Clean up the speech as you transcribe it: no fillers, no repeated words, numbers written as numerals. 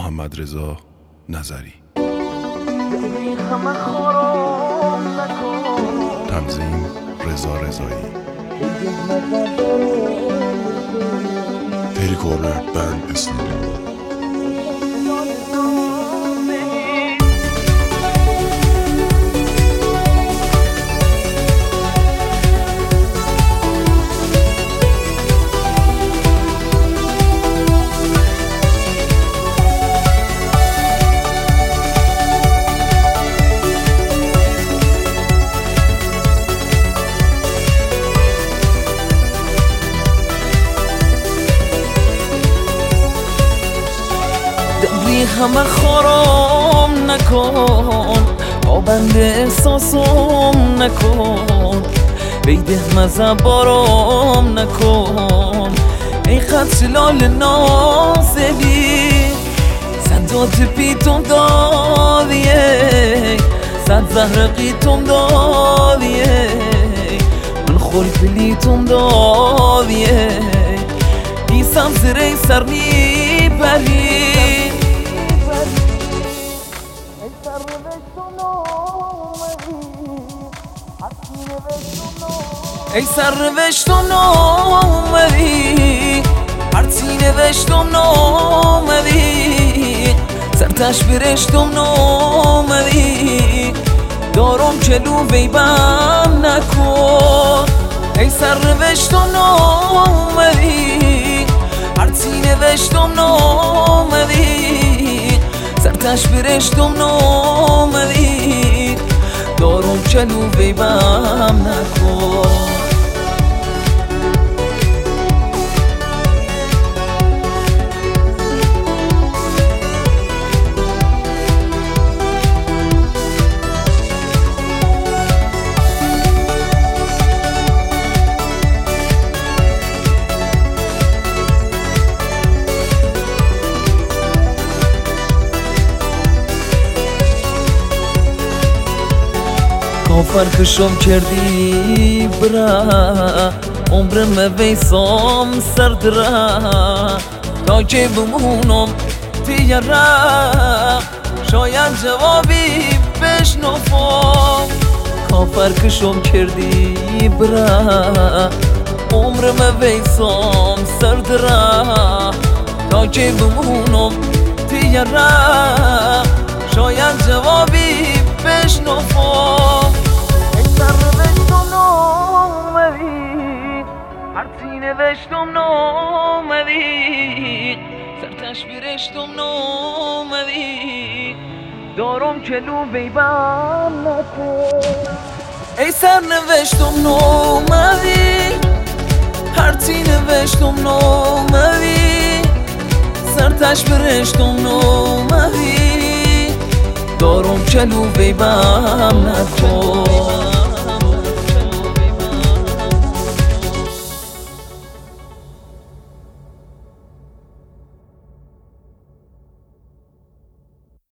محمدرضا نظری. تنظیم رضا رضایی. فری کورنر بند اسلامی. دبری همه خارم نکن، پابند احساسم نکن، بیده مزه بارم نکن. ای خط شلال نازلی صدات پیتم داویه، صد زهر قیتم داویه، من خوری پلیتم داویه. ایسم زره سر میبری، ای سر نوشتم نامدی، هرچی نوشتم نامدی، سرتش برشتم نامدی، دارم چلو ویبم نکن. ای سر نوشتم نامدی، هرچی نوشتم نامدی، سرتش برشتم نامدی، دارم چلو ویبم نکن. کافر کشم کردی برا، عمرم ویسام سرد را، تا که بمونم تیاره، شاید جوابی بشنفم. کافر کشم کردی برا، عمرم ویسام سرد را، تا که بمونم تیاره، شاید جوابی بشنفم. هرچی نوشتم نامدی، سرتش برشتم نامدی، دارم چلو بیبم نکن. ای سر نوشتم نامدی، هرچی نوشتم نامدی، سرتش برشتم نامدی، دارم چلو بیبم نکن.